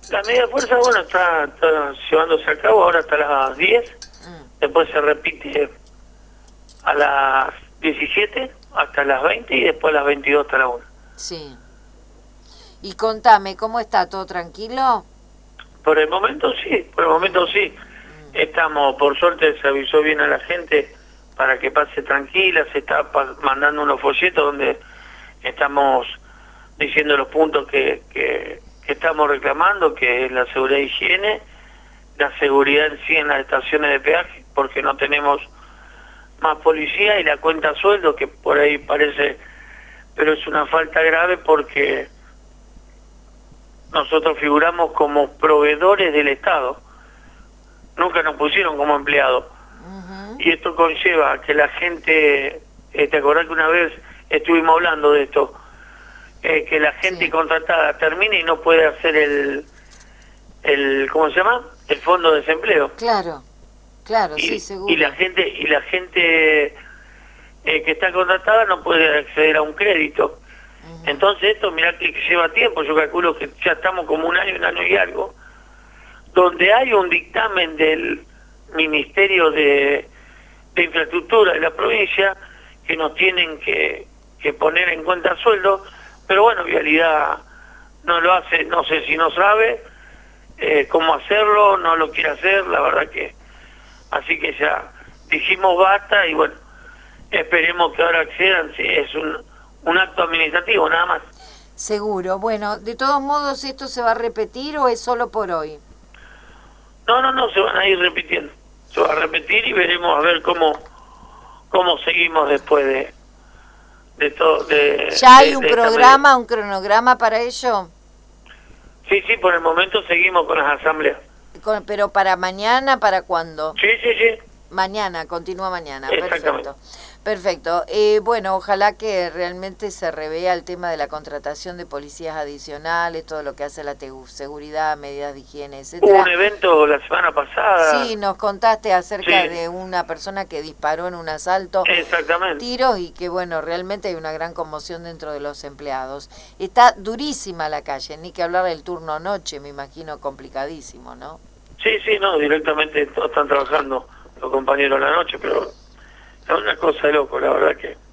La medida de fuerza, bueno, está llevándose a cabo ahora hasta las 10. Después se repite a las 17 hasta las 20 y después a las 22 hasta la 1. Sí. Y contame, ¿cómo está? ¿Todo tranquilo? Por el momento sí, por el momento sí. Estamos, por suerte se avisó bien a la gente para que pase tranquila, se está mandando unos folletos donde estamos diciendo los puntos que estamos reclamando, que es la seguridad e higiene, la seguridad en sí en las estaciones de peaje, porque no tenemos más policía, y la cuenta sueldo, que por ahí parece, pero es una falta grave porque nosotros figuramos como proveedores del Estado, nunca nos pusieron como empleados. Y esto conlleva a que la gente, ¿te acordás que una vez estuvimos hablando de esto? Que la gente contratada termine y no puede hacer el ¿cómo se llama? El fondo de desempleo. Claro, claro, sí, seguro. Y la gente que está contratada no puede acceder a un crédito. Entonces esto, mirá que lleva tiempo, yo calculo que ya estamos como un año y algo, donde hay un dictamen del Ministerio de Infraestructura de la provincia que nos tienen que poner en cuenta sueldo, pero bueno, Vialidad no lo hace, no sé si no sabe cómo hacerlo, no lo quiere hacer, la verdad que, así que ya dijimos basta y bueno, esperemos que ahora accedan, si es un acto administrativo nada más. Seguro. Bueno, de todos modos, ¿esto se va a repetir o es solo por hoy? No, se van a ir repitiendo. Se va a repetir y veremos a ver cómo seguimos después de todo. ¿Ya hay un programa, un cronograma para ello? Sí, por el momento seguimos con las asambleas. ¿Pero para mañana, para cuándo? Sí. Mañana, continúa mañana. Exactamente. Perfecto. Bueno, ojalá que realmente se revea el tema de la contratación de policías adicionales, todo lo que hace la seguridad, medidas de higiene, etcétera. Hubo un evento la semana pasada. Sí, nos contaste acerca de una persona que disparó en un asalto. Exactamente. Tiros, y que bueno, realmente hay una gran conmoción dentro de los empleados. Está durísima la calle, ni que hablar del turno noche, me imagino complicadísimo, ¿no? Sí, no, directamente todos están trabajando los compañeros a la noche, pero es una cosa de loco, la verdad que